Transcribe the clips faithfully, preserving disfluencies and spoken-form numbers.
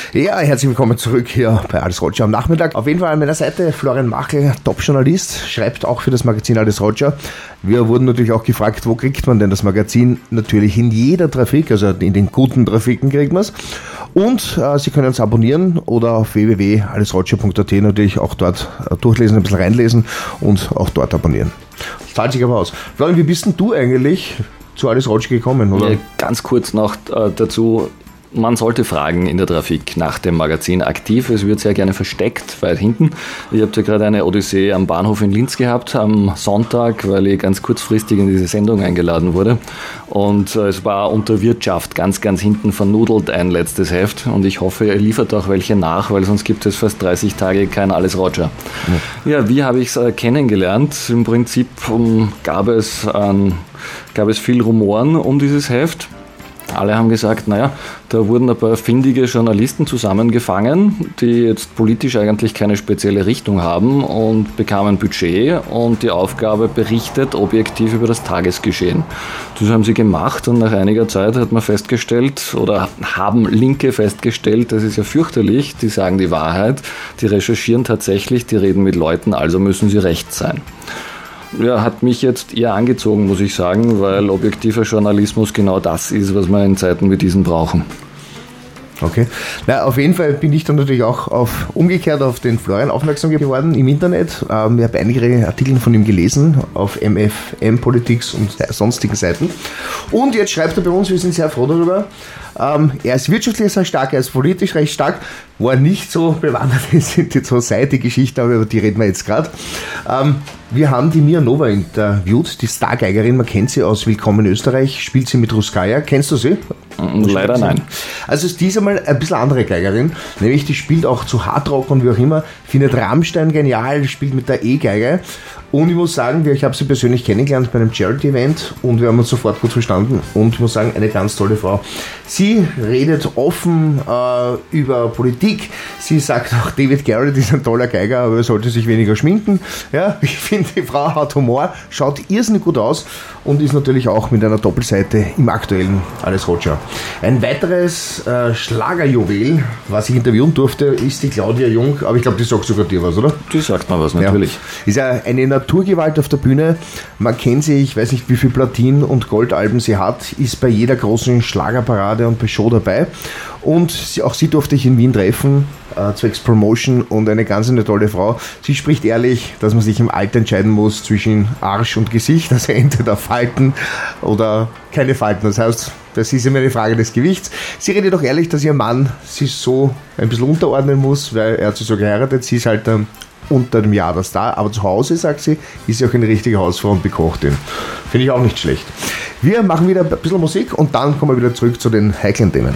Ja, herzlich willkommen zurück hier bei Alles Roger am Nachmittag. Auf jeden Fall an meiner Seite Florian Machl, Top-Journalist, schreibt auch für das Magazin Alles Roger. Wir wurden natürlich auch gefragt, wo kriegt man denn das Magazin? Natürlich in jeder Trafik, also in den guten Trafiken kriegt man es. Und äh, Sie können uns abonnieren oder auf w w w punkt alles roger punkt a t natürlich auch dort äh, durchlesen, ein bisschen reinlesen und auch dort abonnieren. Das zahlt sich aber aus. Florian, wie bist denn du eigentlich zu Alles Roger gekommen, oder? Ja, ganz kurz noch äh, dazu. Man sollte fragen in der Trafik nach dem Magazin aktiv. Es wird sehr gerne versteckt, weit hinten. Ich habe ja gerade eine Odyssee am Bahnhof in Linz gehabt, am Sonntag, weil ich ganz kurzfristig in diese Sendung eingeladen wurde. Und äh, es war unter Wirtschaft ganz, ganz hinten vernudelt ein letztes Heft. Und ich hoffe, ihr liefert auch welche nach, weil sonst gibt es fast dreißig Tage kein Alles Roger. Mhm. Ja, wie habe ich es äh, kennengelernt? Im Prinzip um, gab es, ähm, gab es viel Rumoren um dieses Heft. Alle haben gesagt, naja, da wurden ein paar findige Journalisten zusammengefangen, die jetzt politisch eigentlich keine spezielle Richtung haben und bekamen Budget und die Aufgabe berichtet objektiv über das Tagesgeschehen. Das haben sie gemacht und nach einiger Zeit hat man festgestellt oder haben Linke festgestellt, das ist ja fürchterlich, die sagen die Wahrheit, die recherchieren tatsächlich, die reden mit Leuten, also müssen sie recht sein. Ja, hat mich jetzt eher angezogen, muss ich sagen, weil objektiver Journalismus genau das ist, was wir in Zeiten wie diesen brauchen. Okay. Na, auf jeden Fall bin ich dann natürlich auch auf, umgekehrt auf den Florian aufmerksam geworden im Internet. Ähm, ich habe einige Artikel von ihm gelesen auf M F M Politics und sonstigen Seiten. Und jetzt schreibt er bei uns, wir sind sehr froh darüber, ähm, er ist wirtschaftlich sehr stark, er ist politisch recht stark, wo er nicht so bewandert ist, sind die so Seite-Geschichten, aber über die reden wir jetzt gerade. Ähm, wir haben die Mia Nova interviewt, die Stargeigerin, man kennt sie aus Willkommen in Österreich, spielt sie mit Ruskaya. Kennst du sie? Leider nein. Also ist diesmal ein bisschen andere Geigerin, nämlich die spielt auch zu Hardrock und wie auch immer, findet Rammstein genial, die spielt mit der E-Geige und ich muss sagen, ich habe sie persönlich kennengelernt bei einem Charity-Event und wir haben uns sofort gut verstanden und ich muss sagen, eine ganz tolle Frau. Sie redet offen äh, über Politik, sie sagt auch, David Garrett ist ein toller Geiger, aber er sollte sich weniger schminken. Ja, ich finde, die Frau hat Humor, schaut irrsinnig gut aus und ist natürlich auch mit einer Doppelseite im aktuellen Alles Roger. Ein weiteres äh, Schlagerjuwel, was ich interviewen durfte, ist die Claudia Jung, aber ich glaube, die sagt sogar dir was, oder? Die sagt mal was, natürlich. Ja. Ist ja eine Naturgewalt auf der Bühne, man kennt sie, ich weiß nicht, wie viel Platin- und Goldalben sie hat, ist bei jeder großen Schlagerparade und bei Show dabei und sie, auch sie durfte ich in Wien treffen, äh, zwecks Promotion und eine ganz eine tolle Frau. Sie spricht ehrlich, dass man sich im Alter entscheiden muss zwischen Arsch und Gesicht, also entweder Falten oder keine Falten, das heißt, das ist immer eine Frage des Gewichts. Sie redet doch ehrlich, dass ihr Mann sich so ein bisschen unterordnen muss, weil er hat sie so geheiratet, sie ist halt ähm, unter dem Jahr der Star, aber zu Hause, sagt sie, ist sie auch eine richtige Hausfrau und bekocht ihn. Finde ich auch nicht schlecht. Wir machen wieder ein bisschen Musik und dann kommen wir wieder zurück zu den heiklen Themen.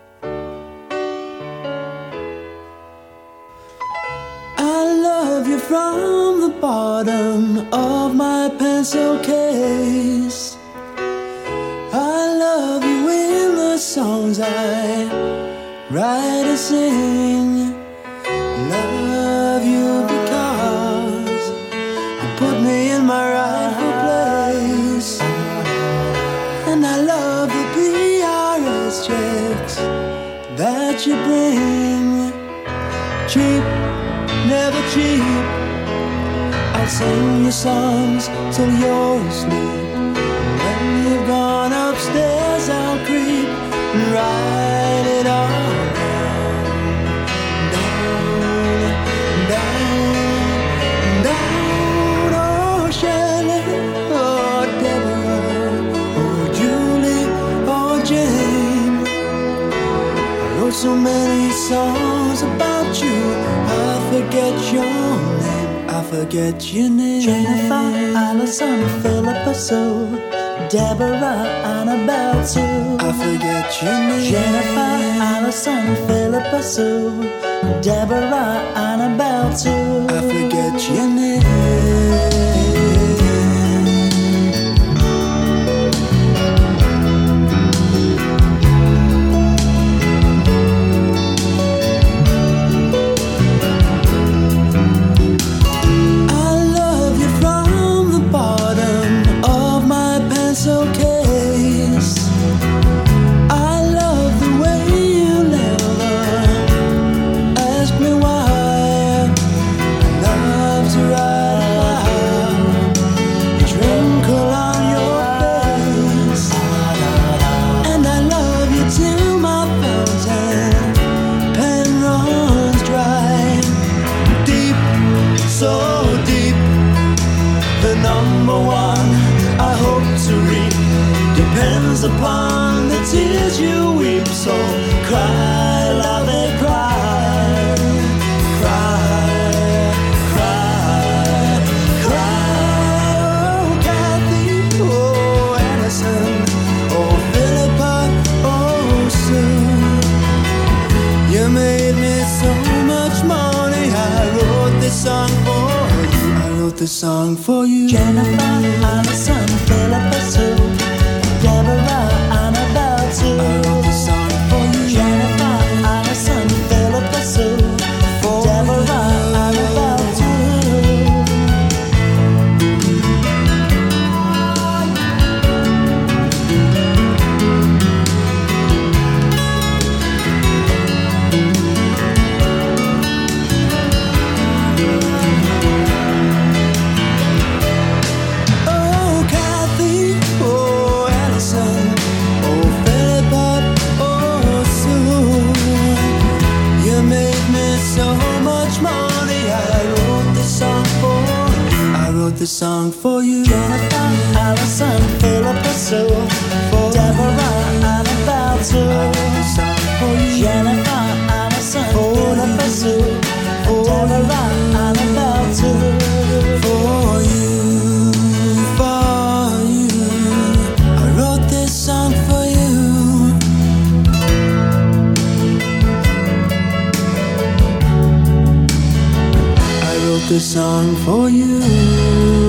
I love you from the bottom of my pencil case. I love you in the songs I write and sing. Love you because you put me in my rightful place. And I love the P R S checks that you bring. Cheap, never cheap. I'll sing your songs till you're asleep. When you've gone upstairs, I'll creep and write it all down, down, down. Oh, Shelley, oh, Deborah, oh, Julie, oh, Jane. I wrote so many songs about you, I forget your name, I forget your name. Jennifer, Allison, Philippa Sue, Deborah, Annabelle Sue. I forget your name. Jennifer, Allison, Philippa Sue, Deborah, Annabelle Sue. I forget your name. tears you weep, so cry, love it, cry, cry, cry, cry. Oh, Kathy, oh, Allison, oh, Philippa, oh, Sue, you made me so much money. I wrote this song for you. I wrote this song for you. Jennifer, Allison, Philippa, Sue, Deborah, Annabelle, too. I wrote this song for you. Jennifer, Allison, Philippa, Sue, Deborah, Annabelle, too. Oh, Kathy, oh, Allison, oh, Philippa, oh, Sue, you made me so much money. I wrote this song for you. I wrote this song for you. Jennifer, Allison, Philippa, Sue, Deborah, Annabelle, too. I wrote this song for you. Jennifer, Allison, Philippa, Sue, Deborah, Annabelle, too. For you, for you, I wrote this song for you. I wrote this song for you.